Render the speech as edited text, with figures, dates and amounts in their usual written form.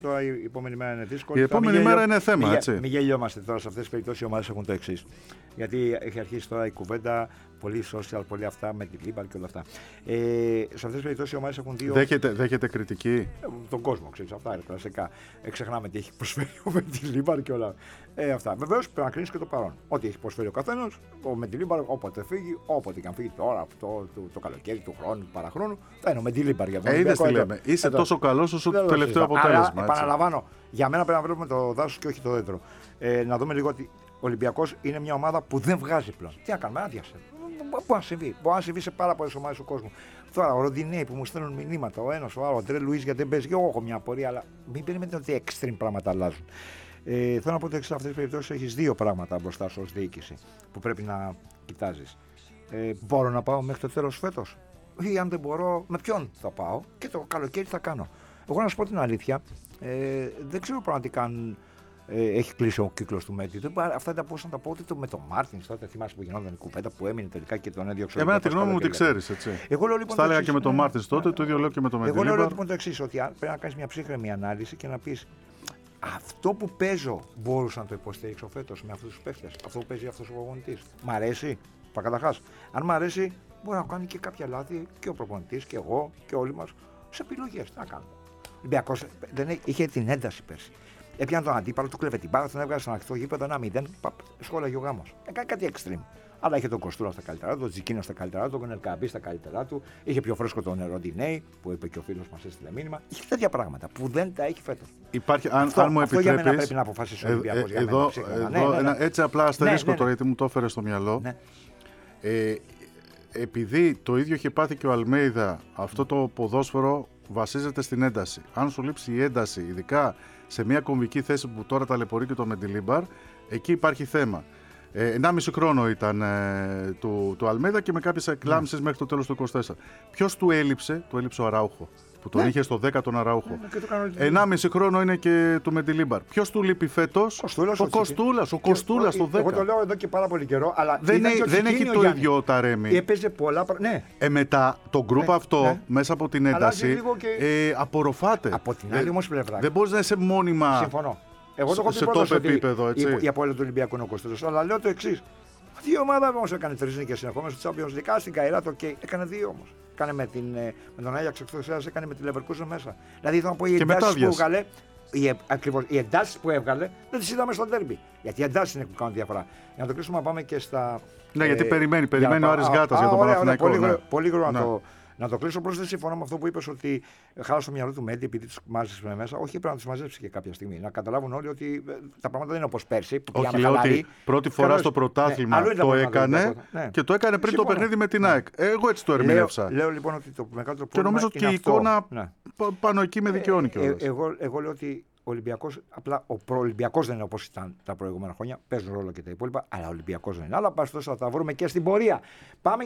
Τώρα η επόμενη μέρα είναι δύσκολη. Η επόμενη μέρα είναι θέμα, έτσι. Μην γελιόμαστε τώρα σε αυτές τις περιπτώσεις. Οι ομάδες έχουν το εξής. Γιατί έχει αρχίσει τώρα η κουβέντα, πολύ social, πολύ αυτά με τη Λίμπαρ και όλα αυτά. Σε αυτές τις περιπτώσεις οι ομάδες έχουν δύο. Δέχεται κριτική. Τον κόσμο, ξέρεις, αυτά είναι κλασικά. Ξεχνάμε τι έχει προσφέρει με τη Λίμπαρ και όλα αυτά. Βεβαίως πρέπει να κρίνεις και το παρόν. Ό,τι έχει προσφέρει ο καθένας, με τη Λίμπαρ, όποτε φύγει, όποτε και αν φύγει τώρα, το καλοκαίρι, του χρόνου, του παραχρόνου, θα είναι με τη Λίμπαρ για τον Είδες τι λέμε. Είσαι τόσο καλός όσο το τελευταίο αποτέλεσμα. Επαναλαμβάνω, για μένα πρέπει να βλέπουμε το δάσος και όχι το δέντρο. Να δούμε λίγο ότι ο Ολυμπιακός είναι μια ομάδα που δεν βγάζει πλέον. Τι να κάνουμε, άδειασε. Μπορεί να συμβεί. Μπορεί να συμβεί σε πάρα πολλές ομάδες του κόσμου. Τώρα, ο Ροντινέη που μου στέλνουν μηνύματα, ο ένας, ο άλλος, ο Αντρέ Λουίς γιατί δεν παίζει. Και εγώ έχω μια απορία, αλλά μην περιμένετε ότι extreme πράγματα αλλάζουν. Θέλω να πω ότι σε αυτές τις περιπτώσεις έχεις δύο πράγματα μπροστά σου ως διοίκηση που πρέπει να κοιτάζεις. Μπορώ να πάω μέχρι το τέλος φέτος, ή αν δεν μπορώ, με ποιον θα πάω και το καλοκαίρι θα κάνω. Εγώ να σου πω την αλήθεια, δεν ξέρω πραγματικά αν έχει κλείσει ο κύκλος του Μέτρη. Αυτά τα πώς να τα πω ούτε με τον Μάρτιν. Τότε θυμάσαι που γινόταν η κουβέντα που έμεινε τελικά και τον έδιωξε. Εμένα τη γνώμη μου τη ξέρεις, έτσι. Εγώ λέω λοιπόν. Στα έλεγα και με τον Μάρτιν τότε, το ίδιο λέω και με τον Μέτρη. Εγώ λέω λοιπόν το εξής, ότι πρέπει να κάνεις μια ψύχρεμη ανάλυση και να πεις αυτό που παίζω μπορούσα να το υποστηρίξω φέτος με αυτούς τους παίχτες. Αυτό που παίζει αυτός ο προπονητής. Μ' αρέσει. Καταρχάς, αν μ' αρέσει, μπορεί να κάνει και κάποια λάθη και ο προπονητής και εγώ και όλοι μας σε επιλογές. Τι να κάνουμε. Ο Ολυμπιακός είχε την ένταση πέρσι. Έπιανε τον αντίπαλο, του κλέβε την μπάλα, τον έβγαζε στον ανοιχτό γήπεδο 1-0. Σχόλαγε ο γάμος. Έκανε κάτι extreme. Αλλά είχε τον Κοστούρα στα καλύτερά του, τον Τζικίνο στα καλύτερά του, τον Ελκαμπή στα καλύτερά του. Είχε πιο φρέσκο τον Ροντινέη, που είπε και ο φίλος μας έστειλε μήνυμα. Είχε τέτοια πράγματα που δεν τα έχει φέτος. Υπάρχει, αν μου αυτό για μένα επιτρέπεις, πρέπει να αποφασίσει ο Ολυμπιακός. Εδώ, έτσι απλά αστερίσκω τώρα, γιατί μου το έφερε στο μυαλό. Ναι. Επειδή το ίδιο είχε πάθει και ο Αλμέιδα, αυτό το ποδόσφαιρο βασίζεται στην ένταση. Αν σου λείψει η ένταση, ειδικά σε μια κομβική θέση που τώρα ταλαιπωρεί και το Μεντιλίμπαρ, εκεί υπάρχει θέμα. 1,5 χρόνο ήταν του Αλμέιδα και με κάποιες εκλάμψεις μέχρι το τέλος του 24. Ποιος του έλειψε ο Αράουχο, που τον είχε στο 10 τον Αράουχο. 1,5 χρόνο είναι και του Μεντιλίμπαρ. Ποιος του λείπει φέτος? Ο Κοστούλας το 10. Εγώ το λέω εδώ και πάρα πολύ καιρό, αλλά δεν έχει το ίδιο ο Ταρέμι. Έπαιζε πολλά. Ναι. Μετά το γκρουπ αυτό, μέσα από την ένταση, απορροφάται. Από την άλλη όμως πλευρά. Δεν μπορείς να είσαι μόνιμα. Συμφωνώ. Εγώ το έχω πει πρώτος ότι η απώλεια του Ολυμπιακού είναι ο Κοστούλας. Αλλά λέω το εξής. Αυτή η ομάδα όμως έκανε 3 νίκες συνεχόμενες στο Champions League, στην Καϊράτο και έκανε 2 όμως. Έκανε με τον Άγιαξ εκτός έδρας, έκανε με τη Leverkusen μέσα. Δηλαδή θέλω να πω οι εντάσεις που έβγαλε δεν τις είδαμε στο ντέρμπι. Γιατί οι εντάσεις είναι που κάνουν διαφορά. Για να το κλείσουμε να πάμε και στα. Ναι, γιατί περιμένει ο Άρης Γκάτας για τον Παναθηναϊκό. Πολύ γρήγορα να το κλείσω. Απλώς δεν συμφωνώ με αυτό που είπες ότι χάλασε το μυαλό του Μέντι επειδή τους μάζεψε μέσα. Όχι, πρέπει να τους μαζέψει και κάποια στιγμή. Να καταλάβουν όλοι ότι τα πράγματα δεν είναι όπως πέρσι. Που όχι, λέω ότι πρώτη φορά στο πρωτάθλημα το έκανε και το έκανε πριν το παιχνίδι με την ΑΕΚ. Εγώ έτσι το ερμήνευσα. Λέω λοιπόν ότι το μεγαλύτερο πρόβλημα. Και νομίζω ότι και η εικόνα πάνω εκεί με δικαιώνει κιόλας. Εγώ λέω ότι ο Ολυμπιακός, απλά ο προολυμπιακός δεν είναι όπως ήταν τα προηγούμενα χρόνια. Παίζουν ρόλο και τα υπόλοιπα, αλλά ο Ολυμπιακός δεν είναι. Αλλά πας τόσο θα τα βρούμε και στην πορεία. Πάμε